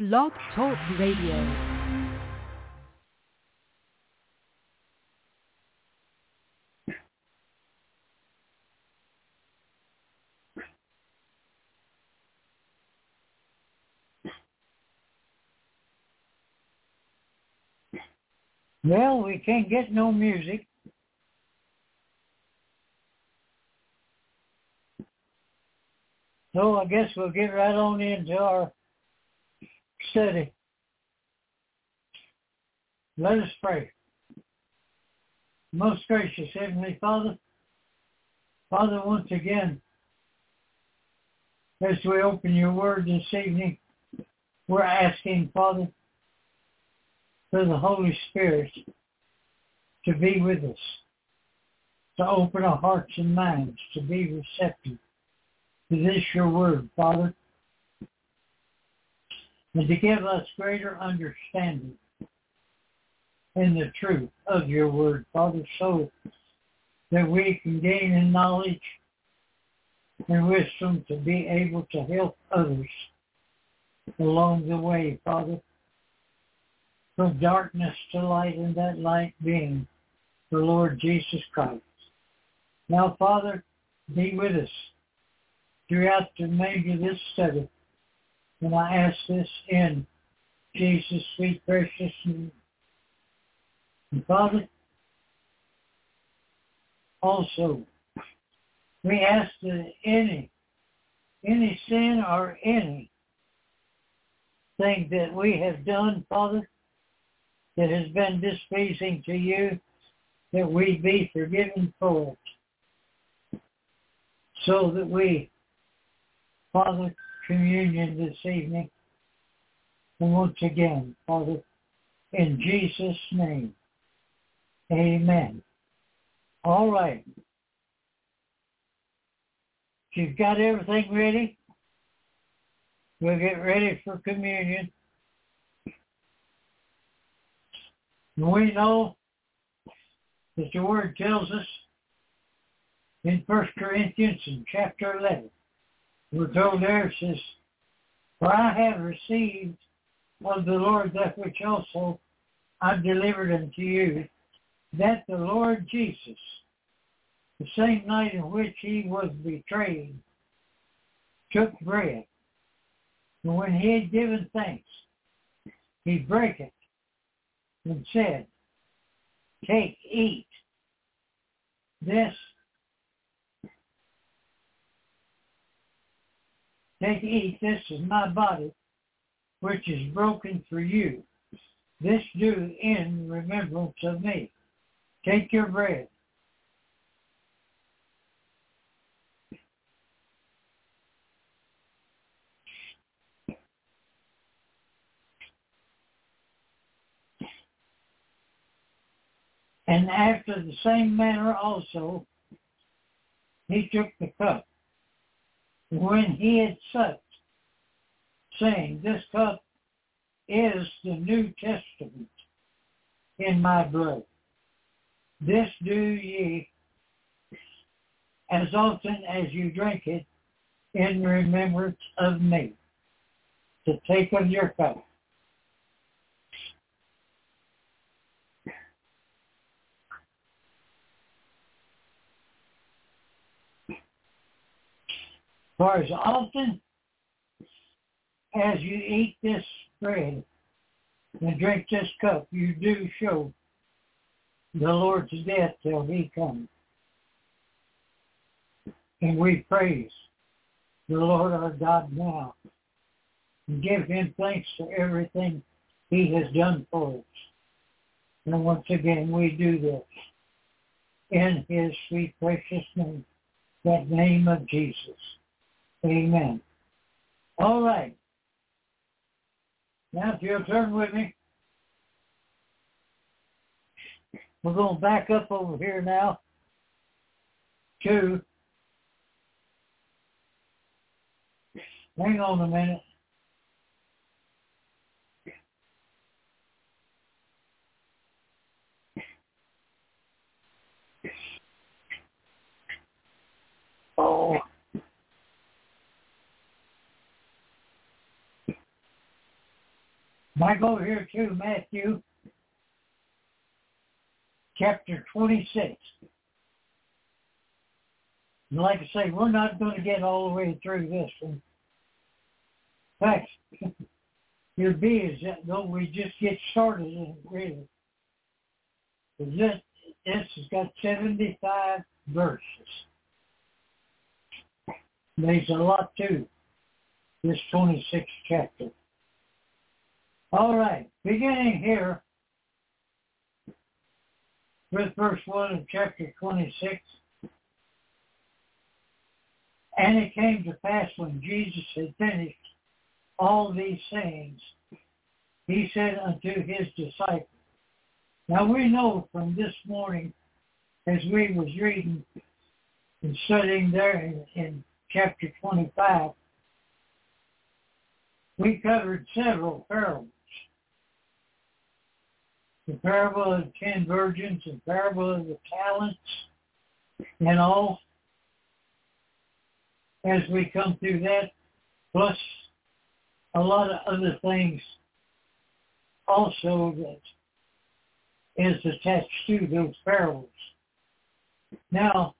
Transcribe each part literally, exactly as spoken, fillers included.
Blog Talk Radio. Well, we can't get no music. So I guess we'll get right on into our study. Let us pray. Most gracious Heavenly Father, Father, once again, as we open your word this evening, we're asking, Father, for the Holy Spirit to be with us, to open our hearts and minds, to be receptive to this your word, Father, and to give us greater understanding in the truth of your word, Father, so that we can gain in knowledge and wisdom to be able to help others along the way, Father, from darkness to light, and that light being the Lord Jesus Christ. Now, Father, be with us throughout the remainder of this study, and I ask this in Jesus' sweet precious name. And Father, also, we ask that any, any sin or anything that we have done, Father, that has been displeasing to you, that we be forgiven for it, so that we, Father, communion this evening, and once again, Father, in Jesus' name, amen. All right. If you've got everything ready, we'll get ready for communion. We know that the word tells us in First Corinthians in chapter eleven, we're told there, it says, "For I have received of the Lord that which also I delivered unto you, that the Lord Jesus, the same night in which he was betrayed, took bread. And when he had given thanks, he brake it and said, Take, eat. This, take, eat. This is my body, which is broken for you. This do in remembrance of me." Take your bread. And after the same manner also, he took the cup. When he had supped, saying, "This cup is the New Testament in my blood. This do ye as often as you drink it in remembrance of me." To take of your cup. For as often as you eat this bread and drink this cup, you do show the Lord's death till he comes. And we praise the Lord our God now and give him thanks for everything he has done for us. And once again, we do this in his sweet precious name, that name of Jesus. Amen. All right. Now, if you'll turn with me, we're going to back up over here now to, hang on a minute. Oh. Might go here to Matthew chapter twenty-six. And like I say, we're not going to get all the way through this one. In fact, it'll be as though we just get started in it, really. This, this has got seventy-five verses. There's a lot to this twenty-sixth chapter. All right, beginning here with verse one of chapter twenty-six. And it came to pass when Jesus had finished all these sayings, he said unto his disciples. Now we know from this morning, as we was reading and studying there in, in chapter twenty-five, we covered several parables. The parable of the ten virgins, the parable of the talents, and all. As we come through that, plus a lot of other things also that is attached to those parables. Now,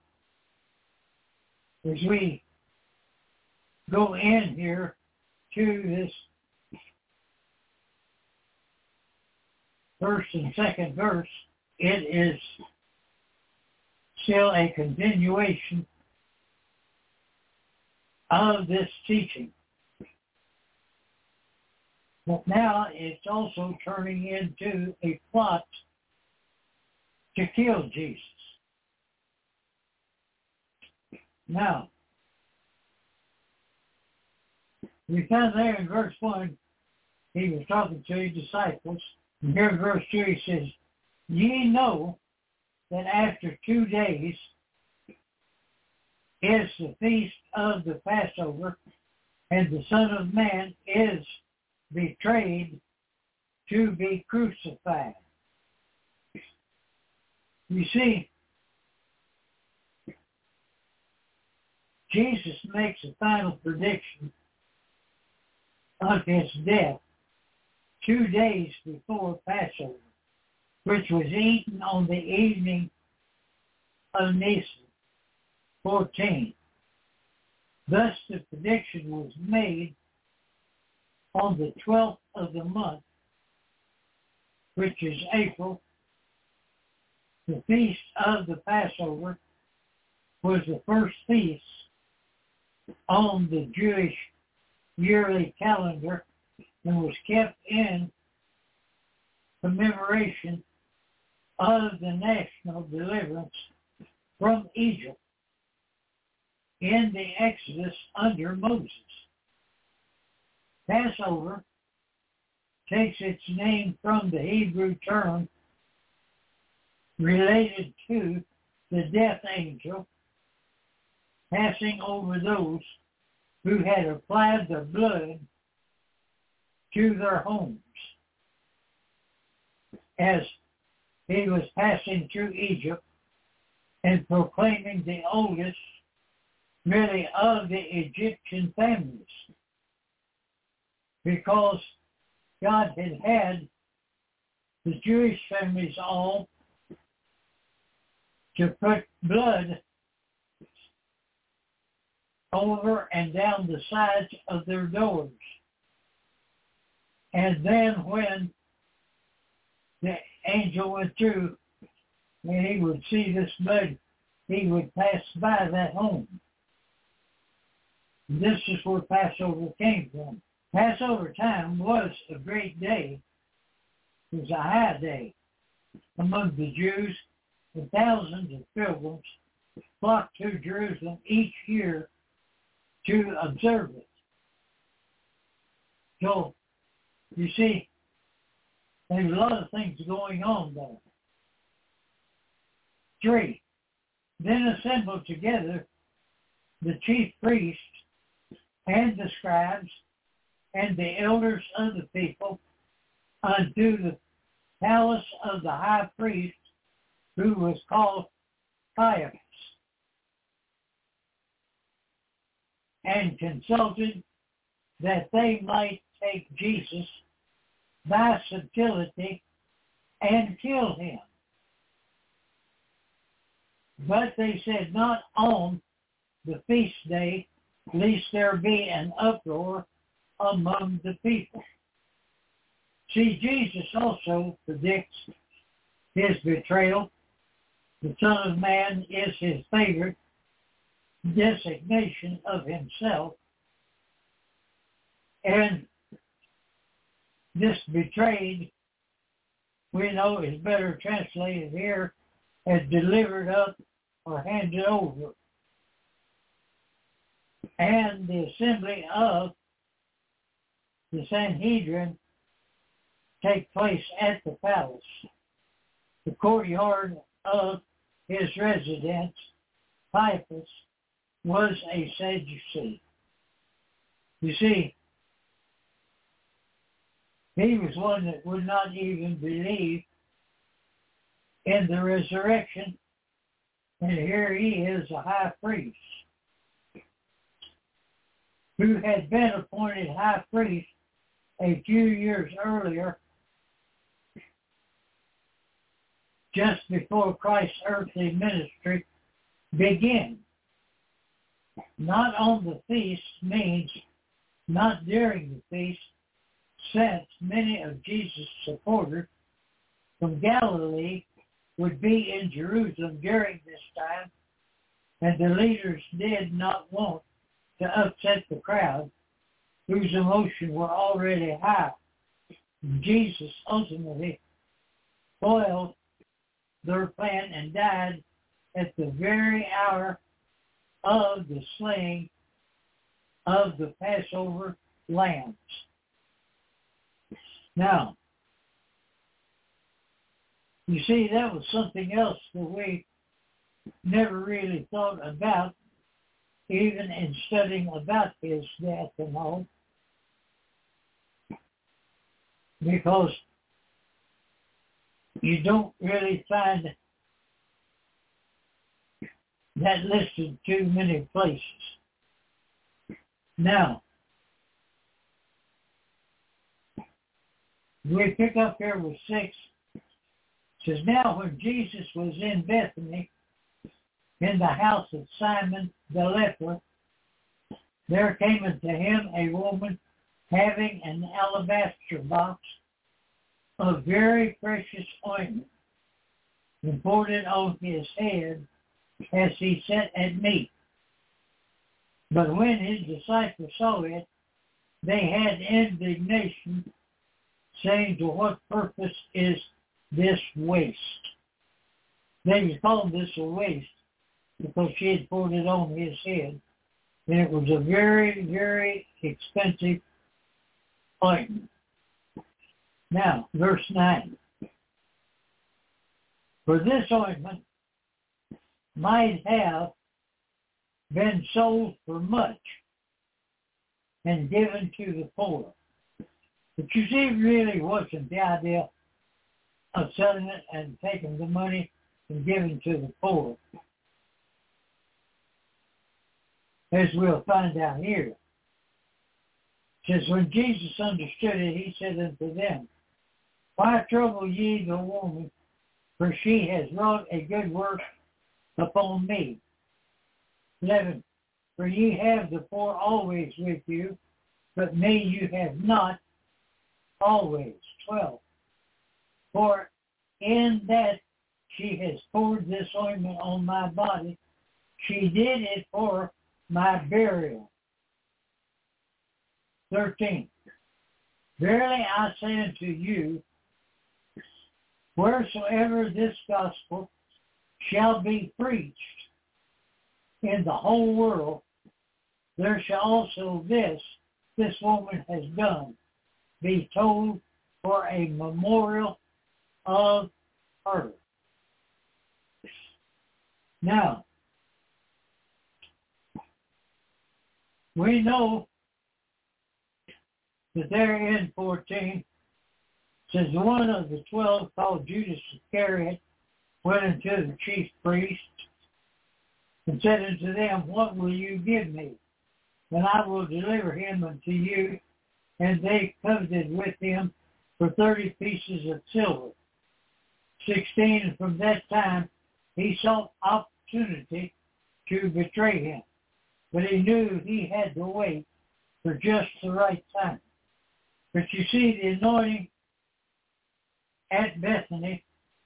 as we go in here to this first and second verse, it is still a continuation of this teaching. But now it's also turning into a plot to kill Jesus. Now, we found there in verse one, he was talking to his disciples. And here in verse two he says, ye know that after two days is the feast of the Passover, and the Son of Man is betrayed to be crucified. You see, Jesus makes a final prediction of his death two days before Passover, which was eaten on the evening of Nisan fourteen. Thus the prediction was made on the twelfth of the month, which is April. The feast of the Passover was the first feast on the Jewish yearly calendar and was kept in commemoration of the national deliverance from Egypt in the Exodus under Moses. Passover takes its name from the Hebrew term related to the death angel passing over those who had applied the blood to their homes as he was passing through Egypt and proclaiming the oldest really of the Egyptian families, because God had had the Jewish families all to put blood over and down the sides of their doors. And then when the angel went through and he would see this blood, he would pass by that home. This is where Passover came from. Passover time was a great day. It was a high day among the Jews, and thousands of pilgrims flocked to Jerusalem each year to observe it. So, you see, there's a lot of things going on there. Three, then assembled together the chief priests and the scribes and the elders of the people unto the palace of the high priest, who was called Caiaphas, and consulted that they might take Jesus by subtlety and kill him. But they said, not on the feast day, lest there be an uproar among the people. See, Jesus also predicts his betrayal. The Son of Man is his favorite designation of himself. And this betrayed, we know, is better translated here as delivered up or handed over. And the assembly of the Sanhedrin take place at the palace, the courtyard of his residence. Caiaphas was a Sadducee. You see, he was one that would not even believe in the resurrection, and here he is, a high priest, who had been appointed high priest a few years earlier, just before Christ's earthly ministry began. Not on the feast means not during the feast, since many of Jesus' supporters from Galilee would be in Jerusalem during this time, and the leaders did not want to upset the crowd, whose emotions were already high. Jesus ultimately foiled their plan and died at the very hour of the slaying of the Passover lambs. Now, you see, that was something else that we never really thought about, even in studying about his death and all, because you don't really find that listed too many places. Now, we pick up here with six. It says, now when Jesus was in Bethany, in the house of Simon the leper, there came unto him a woman having an alabaster box of very precious ointment, and poured it on his head as he sat at meat. But when his disciples saw it, they had indignation, saying, to what purpose is this waste? They called this a waste because she had poured it on his head, and it was a very, very expensive ointment. Now, verse nine. For this ointment might have been sold for much and given to the poor. But you see, it really wasn't the idea of selling it and taking the money and giving to the poor, as we'll find out here. It says, when Jesus understood it, he said unto them, why trouble ye the woman? For she has wrought a good work upon me. eleven. For ye have the poor always with you, but me you have not always. twelve. For in that she has poured this ointment on my body, she did it for my burial. thirteen. Verily I say unto you, wheresoever this gospel shall be preached in the whole world, there shall also this, this woman has done, be told for a memorial of her. Now, we know that there in fourteen says one of the twelve, called Judas Iscariot, went unto the chief priests and said unto them, what will you give me? And I will deliver him unto you. And they coveted with him for thirty pieces of silver. sixteen, and from that time he sought opportunity to betray him, but he knew he had to wait for just the right time. But you see, the anointing at Bethany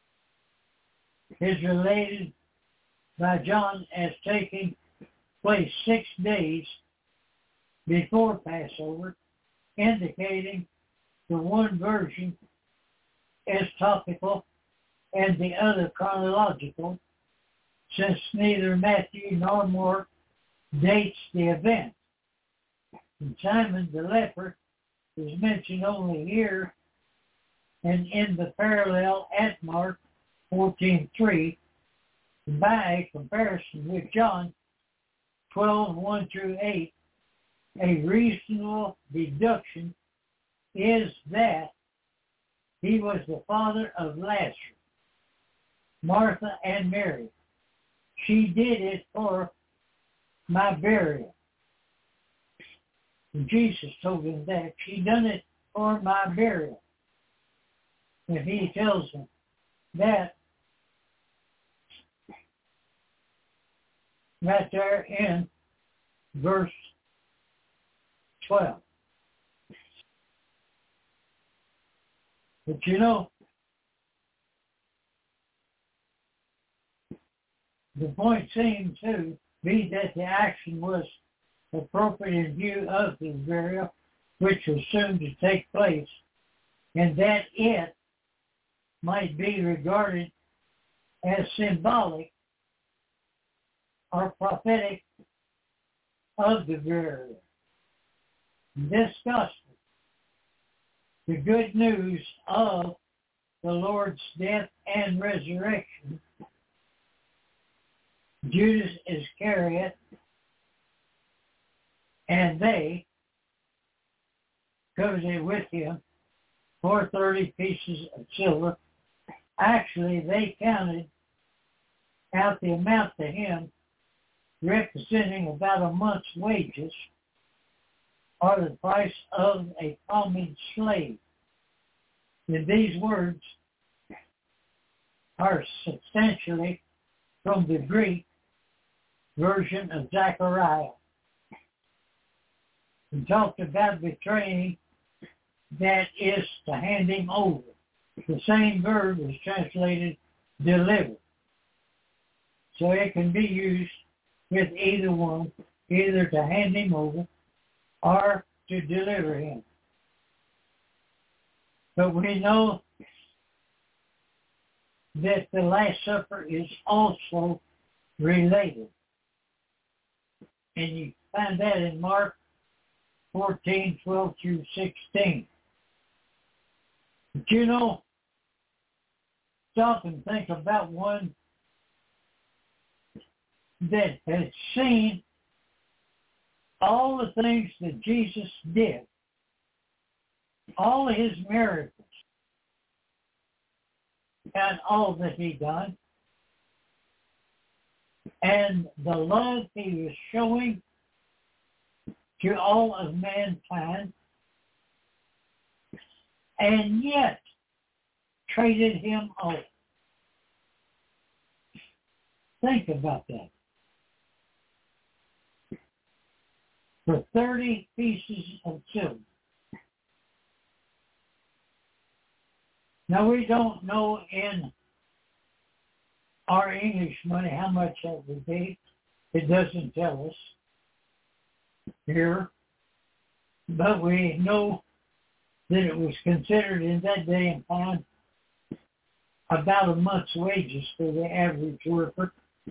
is related by John as taking place six days before Passover, indicating the one version is topical and the other chronological, since neither Matthew nor Mark dates the event. And Simon the leper is mentioned only here and in the parallel at Mark fourteen three, by comparison with John twelve one through eight. A reasonable deduction is that he was the father of Lazarus, Martha and Mary. She did it for my burial. And Jesus told him that. She done it for my burial. And he tells him that right there in verse twelve. But you know, the point seemed to be that the action was appropriate in view of his burial, which was soon to take place, and that it might be regarded as symbolic or prophetic of the burial. This gospel, the good news of the Lord's death and resurrection, Judas Iscariot and they coveted with him for thirty pieces of silver. Actually, they counted out the amount to him, representing about a month's wages, or the price of a common slave. And these words are substantially from the Greek version of Zechariah. We talked about betraying, that is to hand him over. The same verb is translated deliver. So it can be used with either one, either to hand him over or to deliver him. But we know that the Last Supper is also related. And you find that in Mark fourteen, twelve through sixteen. But you know, stop and think about one that has seen all the things that Jesus did, all his miracles, and all that he done, and the love he was showing to all of mankind, and yet traded him off. Think about that. For thirty pieces of silver. Now, we don't know in our English money how much that would be. It doesn't tell us here. But we know that it was considered in that day and time about a month's wages for the average worker,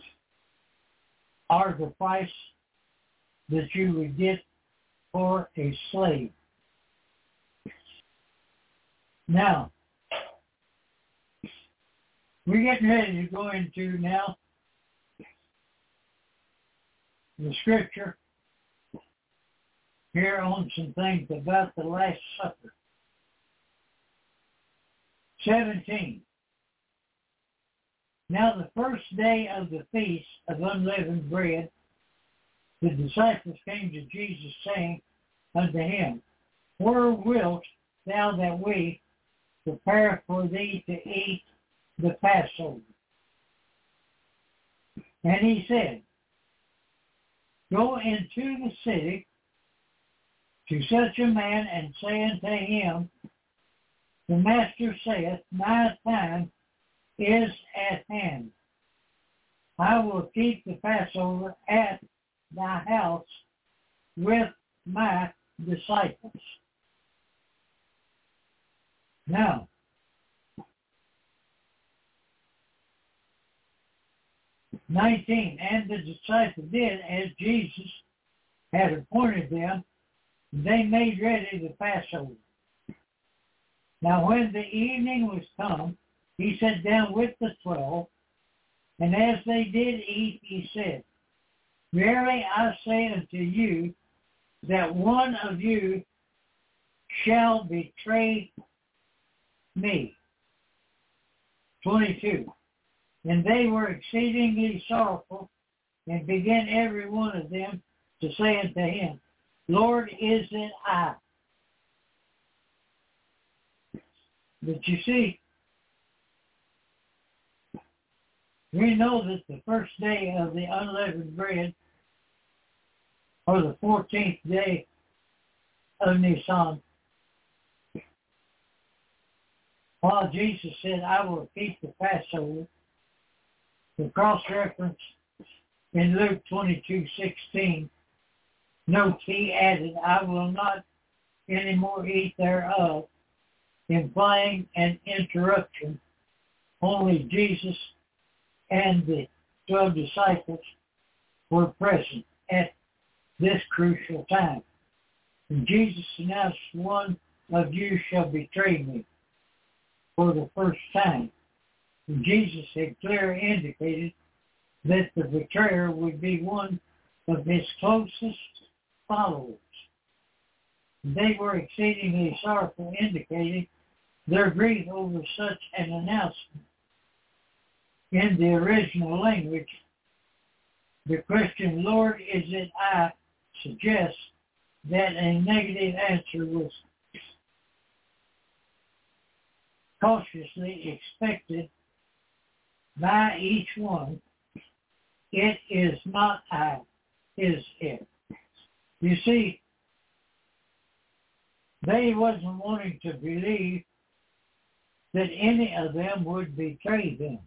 or the price that you would get for a slave. Now, we're getting ready to go into now the scripture here on some things about the Last Supper. seventeen. Now the first day of the feast of unleavened bread, the disciples came to Jesus, saying unto him, Where wilt thou that we prepare for thee to eat the Passover. And he said, Go into the city to such a man and say unto him, The Master saith, My time is at hand. I will keep the Passover at thy house with my disciples. Now, nineteen, and the disciples did as Jesus had appointed them. They made ready the Passover. Now when the evening was come, he sat down with the twelve, and as they did eat, he said, Verily I say unto you, that one of you shall betray me. twenty-two. And they were exceedingly sorrowful, and began every one of them to say unto him, Lord, is it I? But you see, we know that the first day of the unleavened bread, or the fourteenth day of Nisan, while Jesus said, I will keep the Passover, the cross-reference in Luke twenty-two sixteen, note he added, I will not any more eat thereof, implying an interruption. Only Jesus and the twelve disciples were present at this crucial time. And Jesus announced, One of you shall betray me for the first time. And Jesus had clearly indicated that the betrayer would be one of his closest followers. They were exceedingly sorrowful, indicating their grief over such an announcement. In the original language, the question, Lord, is it I, suggests that a negative answer was cautiously expected by each one. It is not I, is it? You see, they wasn't wanting to believe that any of them would betray them.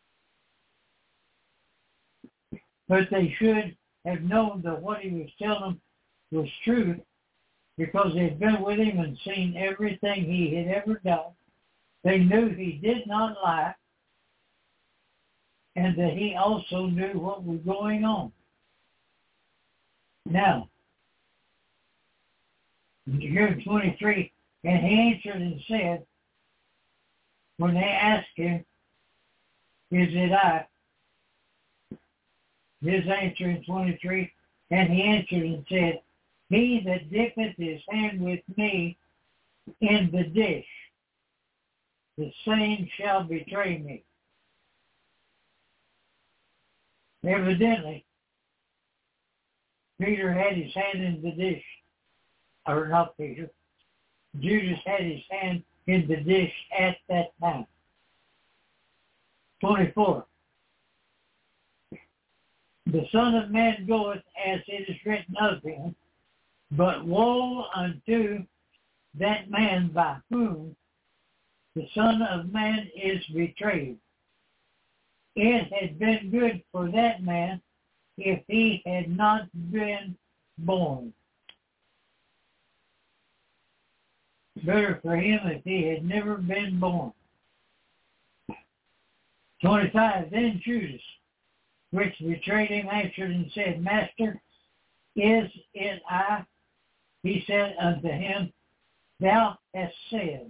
But they should have known that what he was telling them was true, because they'd been with him and seen everything he had ever done. They knew he did not lie, and that he also knew what was going on. Now, in twenty-three, and he answered and said, when they asked him, is it I? His answer in twenty-three, and he answered and said, He that dippeth his hand with me in the dish, the same shall betray me. Evidently, Peter had his hand in the dish, or not Peter, Judas had his hand in the dish at that time. twenty-four. The Son of Man goeth as it is written of him, but woe unto that man by whom the Son of Man is betrayed. It had been good for that man if he had not been born. Better for him if he had never been born. twenty-five, then Judas, which betrayed him, answered and said, Master, is it I? He said unto him, Thou hast said.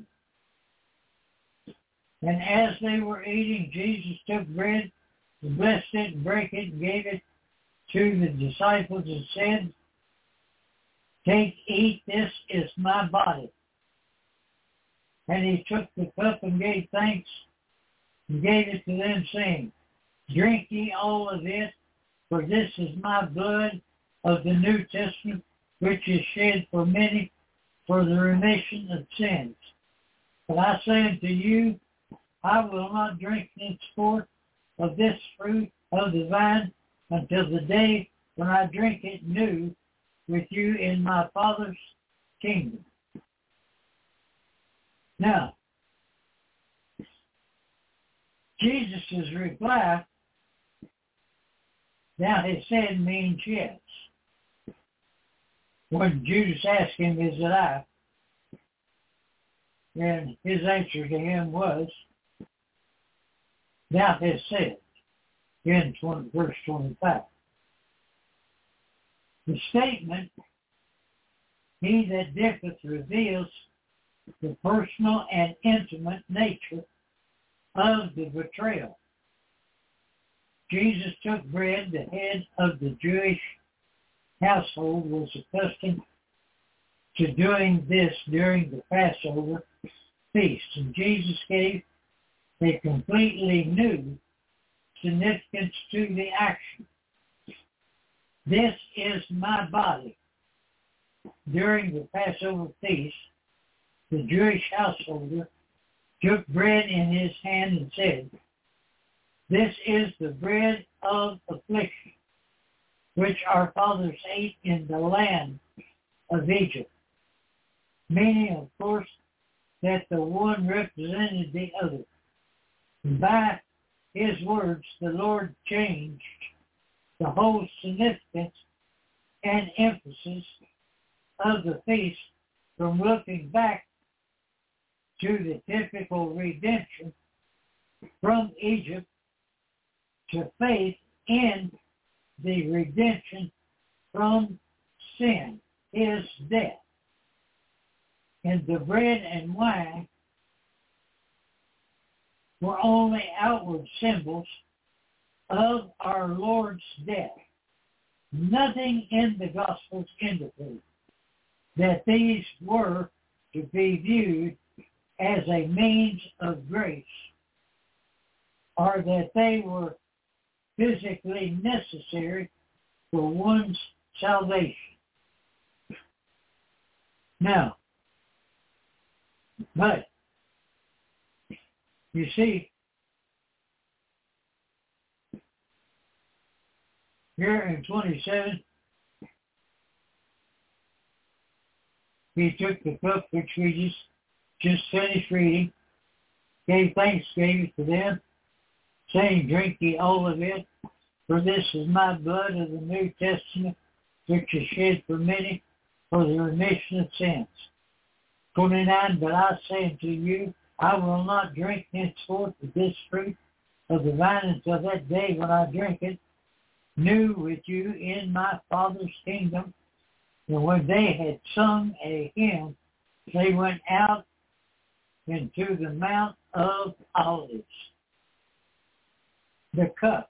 And as they were eating, Jesus took bread, blessed it, brake it, gave it to the disciples, and said, Take, eat, this is my body. And he took the cup and gave thanks, and gave it to them, saying, Drink ye all of it, for this is my blood of the New Testament, which is shed for many for the remission of sins. But I say unto you, I will not drink henceforth of this fruit of the vine until the day when I drink it new with you in my Father's kingdom. Now, Jesus' reply, thou hast said, means yes. When Judas asked him, is it I? And his answer to him was, thou hast said, in twenty, verse twenty-five. The statement, he that dippeth, reveals the personal and intimate nature of the betrayal. Jesus took bread. The head of the Jewish household was accustomed to doing this during the Passover feast, and Jesus gave a completely new significance to the action. This is my body. During the Passover feast, the Jewish householder took bread in his hand and said, this is the bread of affliction, which our fathers ate in the land of Egypt. Meaning, of course, that the one represented the other. And by his words, the Lord changed the whole significance and emphasis of the feast from looking back to the typical redemption from Egypt to faith in the redemption from sin, his death. And the bread and wine were only outward symbols of our Lord's death. Nothing in the Gospels indicates that these were to be viewed as a means of grace, or that they were physically necessary for one's salvation. Now, but, you see, here in twenty-seven, he took the cup which we just, just finished reading, gave thanks, gave it to them, saying, drink ye all of it, for this is my blood of the New Testament, which is shed for many for the remission of sins. twenty-nine, but I say unto you, I will not drink henceforth of this fruit of the vine until that day when I drink it new with you in my Father's kingdom. And when they had sung a hymn, they went out into the Mount of Olives. The cup.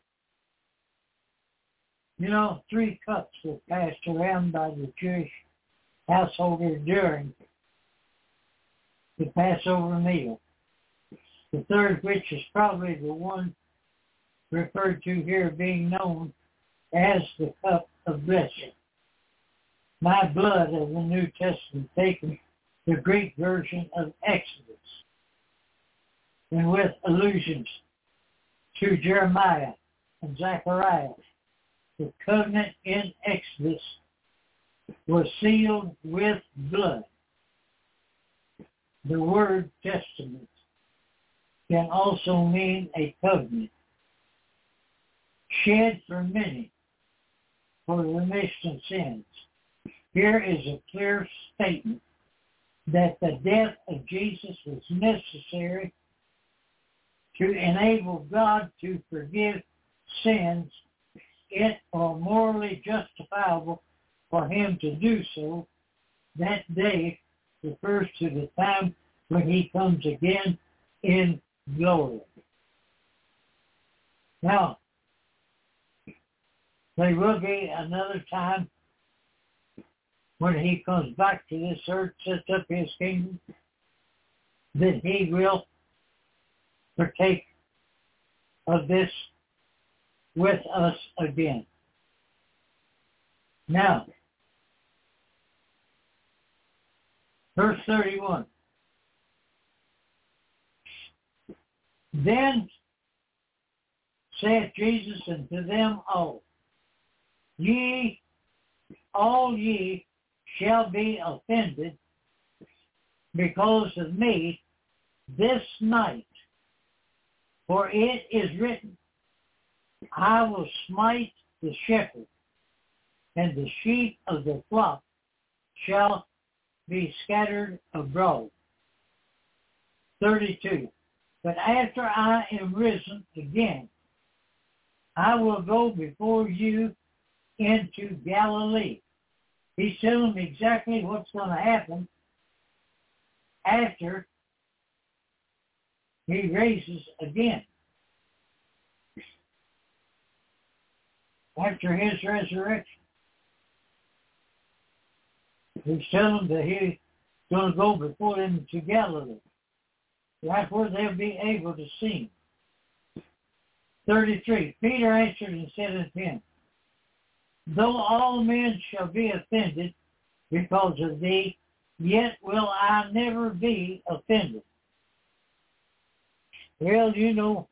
You know, three cups were passed around by the Jewish householder during the Passover meal. The third, which is probably the one referred to here, being known as the cup of blessing. My blood of the New Testament, taken the Greek version of Exodus, and with allusions to Jeremiah and Zechariah, the covenant in Exodus was sealed with blood. The word testament can also mean a covenant, shed for many for the remission of sins. Here is a clear statement that the death of Jesus was necessary to enable God to forgive sins. It or morally justifiable for him to do so. That day refers to the time when he comes again in glory. Now, there will be another time when he comes back to this earth, sets up his kingdom, that he will partake of this with us again. Now, verse thirty-one. Then saith Jesus unto them all, Ye, all ye shall be offended because of me this night. For it is written, I will smite the shepherd, and the sheep of the flock shall be scattered abroad. thirty-two. But after I am risen again, I will go before you into Galilee. He's telling them exactly what's going to happen after he raises again. After his resurrection. He's telling them that he's going to go before them to Galilee. Right where they'll be able to see him. thirty-three. Peter answered and said unto him, Though all men shall be offended because of thee, yet will I never be offended. Well, you know,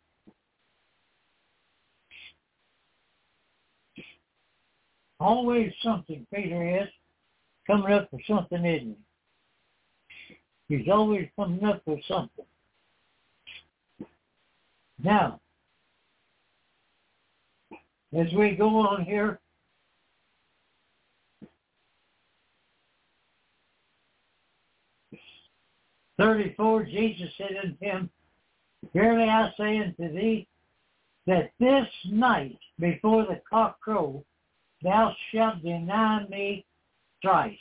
always something Peter is coming up with something, isn't he? He's always coming up with something. Now, as we go on here, thirty-four, Jesus said unto him, Verily I say unto thee, that this night before the cock crow, thou shalt deny me thrice.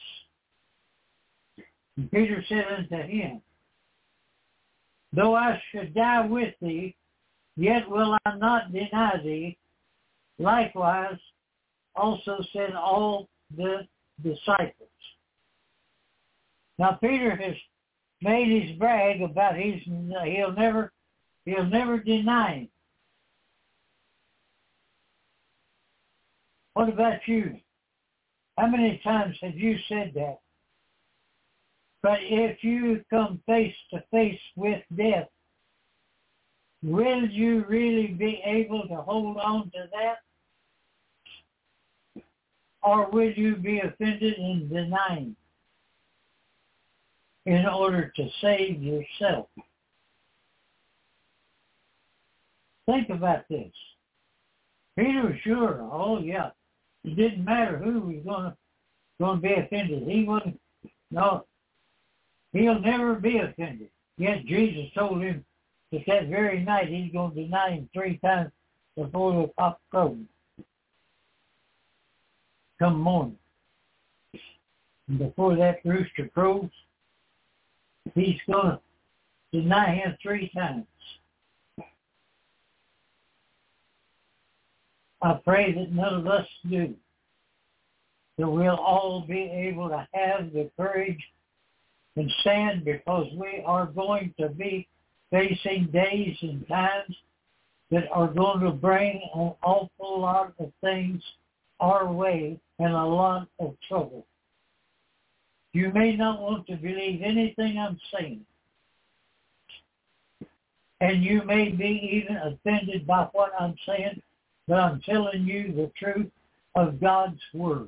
And Peter said unto him, Though I should die with thee, yet will I not deny thee. Likewise also said all the disciples. Now Peter has made his brag about his, he'll never, he'll never deny him. What about you? How many times have you said that? But if you come face to face with death, will you really be able to hold on to that? Or will you be offended and denying in order to save yourself? Think about this. Peter was sure, oh yeah, it didn't matter who was going to going to be offended. He wasn't, no, he'll never be offended. Yet Jesus told him that that very night he's going to deny him three times before the cock crowed. Come morning. And before that rooster crows, he's going to deny him three times. I pray that none of us do. That we'll all be able to have the courage and stand, because we are going to be facing days and times that are going to bring an awful lot of things our way and a lot of trouble. You may not want to believe anything I'm saying. And you may be even offended by what I'm saying, but I'm telling you the truth of God's Word.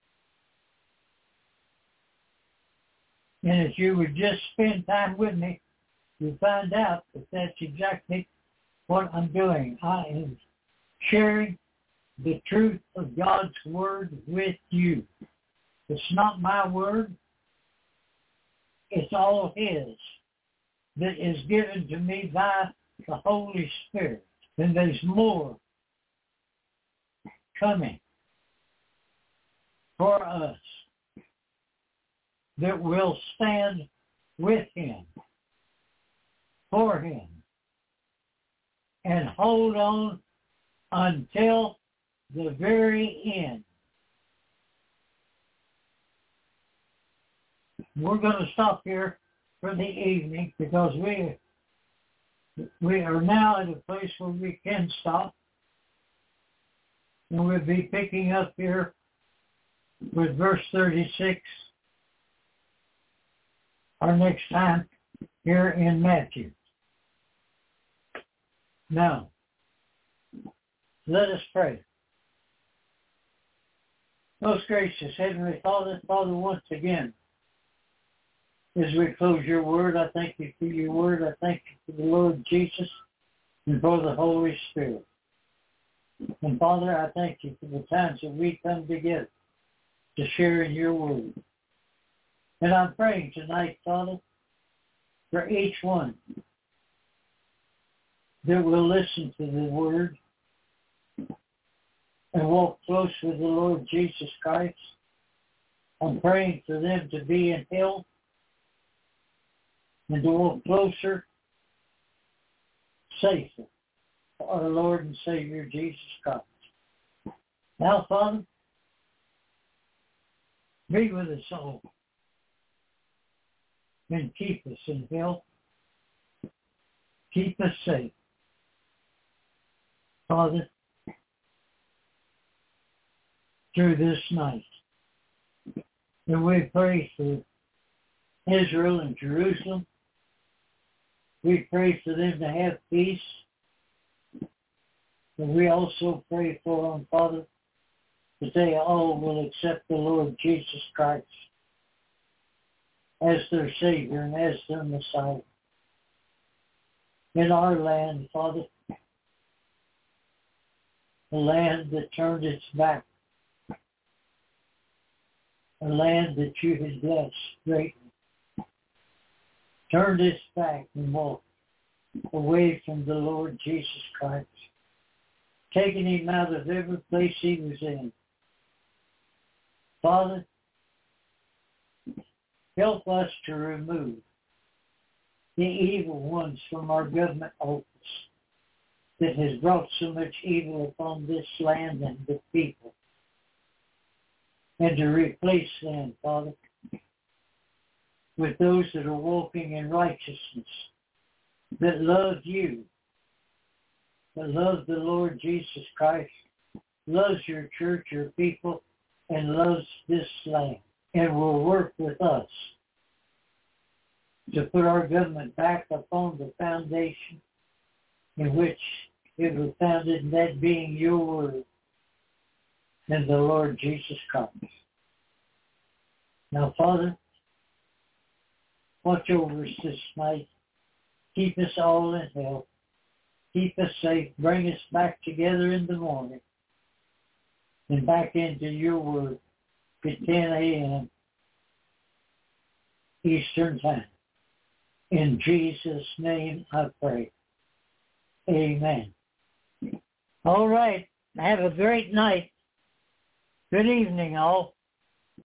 And if you would just spend time with me, you'll find out that that's exactly what I'm doing. I am sharing the truth of God's Word with you. It's not my word. It's all His that is given to me by the Holy Spirit. And there's more coming for us that will stand with Him, for Him, and hold on until the very end. We're going to stop here for the evening because we we are now at a place where we can stop. And we'll be picking up here with verse thirty-six our next time here in Matthew. Now, let us pray. Most gracious Heavenly Father, Father, once again, as we close your word, I thank you for your word. I thank you for the Lord Jesus and for the Holy Spirit. And Father, I thank you for the times that we come together to share in your word. And I'm praying tonight, Father, for each one that will listen to the word and walk close with the Lord Jesus Christ. I'm praying for them to be in health and to walk closer, safer, to our Lord and Savior Jesus Christ. Now, Father, be with us all and keep us in health. Keep us safe. Father, through this night. And we pray for Israel and Jerusalem. We pray for them to have peace. And we also pray for them, Father, that they all will accept the Lord Jesus Christ as their Savior and as their Messiah. In our land, Father, a land that turned its back, a land that you had blessed greatly, turned its back and walked away from the Lord Jesus Christ, taking him out of every place he was in. Father, help us to remove the evil ones from our government office that has brought so much evil upon this land and the people, and to replace them, Father, with those that are walking in righteousness, that love you, that love the Lord Jesus Christ, loves your church, your people, and loves this land, and will work with us to put our government back upon the foundation in which it was founded, that being your word and the Lord Jesus Christ. Now, Father, watch over us this night. Keep us all in health. Keep us safe. Bring us back together in the morning and back into your word at ten a.m. Eastern Time. In Jesus' name I pray. Amen. All right. Have a great night. Good evening, all.